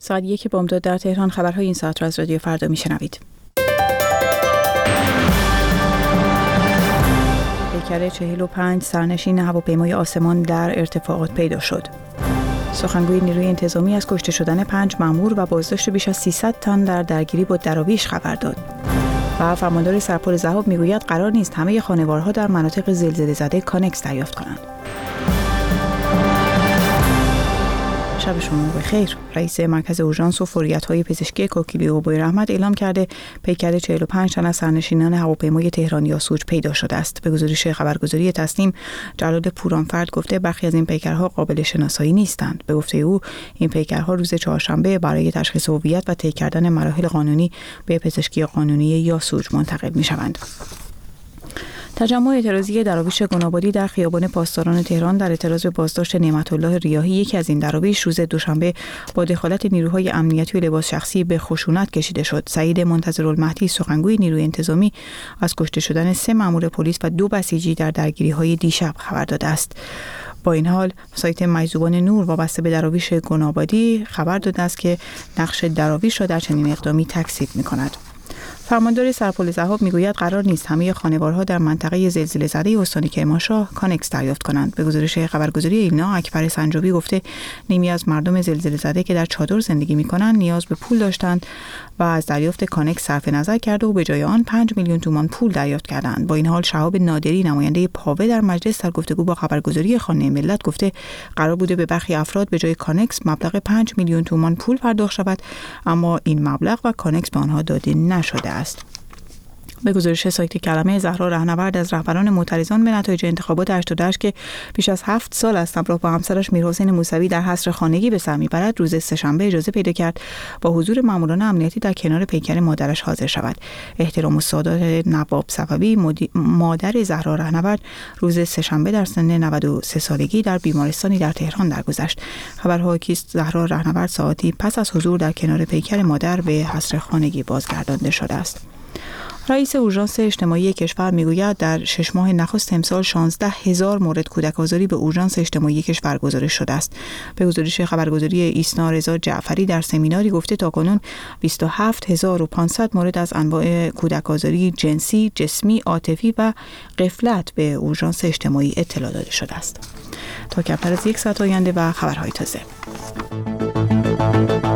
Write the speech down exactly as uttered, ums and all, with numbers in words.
ساعت یک بامداد در تهران. خبرهای این ساعت را از رادیو فردا میشنوید. پیکر چهل و پنج سرنشین هواپیمای آسمان در ارتفاعات پیدا شد. سخنگوی نیروی انتظامی از کشته شدن پنج مأمور و بازداشت بیش از سیصد تن در درگیری با دراویش خبر داد. و فرماندار سرپل ضباب میگوید قرار نیست همه خانوارها در مناطق زلزله زده کانکس دریافت کنند. شب شما بخیر. رئیس مرکز اورژانس و فوریت‌های پزشکی کوکیلیو بویراحمد اعلام کرده پیکر چهل و پنج تن از سرنشینان هواپیمای تهران یاسوج پیدا شده است. به گزارش خبرگزاری تسنیم، جلال پورانفرد گفته برخی از این پیکرها قابل شناسایی نیستند. به گفته او این پیکرها روز چهارشنبه برای تشخیص هویت و طی کردن مراحل قانونی به پزشکی قانونی یاسوج منتقل می‌شوند. تجمع اعتراضی دراویش گنابادی در خیابان پاسداران تهران در اعتراض به بازداشت نعمت الله ریاحی، یکی از این دراویش، روز دوشنبه با دخالت نیروهای امنیتی و لباس شخصی به خشونت کشیده شد. سعید منتظرالمهدی، سخنگوی نیروی انتظامی، از کشته شدن سه مأمور پلیس و دو بسیجی در درگیری‌های دیشب خبر داده است. با این حال سایت مجذوبان نور وابسته به دراویش گنابادی خبر داده است که نقش دراویش را در چنین اقدامی تکذیب می‌کند. فرماندار سرپل ضباب میگوید قرار نیست همه خانوارها در منطقه زلزله زده استان کرمانشاه کانکس دریافت کنند. به گزارش خبرگزاری ایلنا، اکبر سنجابی گفته نیمی از مردم زلزله زده که در چادر زندگی میکنند نیاز به پول داشتند و از دریافت کانکس صرف نظر کرده و به جای آن پنج میلیون تومان پول دریافت کردند. با این حال شهاب نادری، نماینده پاوه، در مجلس در گفتگو با خبرگزاری خانه ملت گفته قرار بوده به برخی افراد به جای کانکس مبلغ پنج میلیون تومان پول پرداخت شود، اما این مبلغ و کانکس به آنها داده نشده است. به گزارش سایت کلمه، زهرا رهنورد از رهبران معترضان به نتایج انتخابات هشتاد و هشت که بیش از هفت سال است همراه با همسرش میرحسین موسوی در حصر خانگی به سر میبرد، روز سه‌شنبه اجازه پیدا کرد با حضور ماموران امنیتی در کنار پیکر مادرش حاضر شود. احترام السادات نواب صفوی، مادر زهرا رهنورد، روز سه‌شنبه در سن نود و سه سالگی در بیمارستانی در تهران درگذشت. خبرها که زهرا رهنورد ساعتی پس از حضور در کنار پیکر مادر به حصر خانگی بازگردانده شده است. رئیس اورژانس اجتماعی کشور میگوید در شش ماه نخست امسال شانزده هزار مورد کودک آزاری به اورژانس اجتماعی کشور گزارش شده است. به گزارش خبرگزاری ایسنا، رضا جعفری در سمیناری گفته تاکنون بیست و هفت هزار و پانصد مورد از انواع کودک آزاری جنسی، جسمی، عاطفی و غفلت به اورژانس اجتماعی اطلاع داده شده است. تا کمتر از یک ساعت آینده و خبرهای تازه.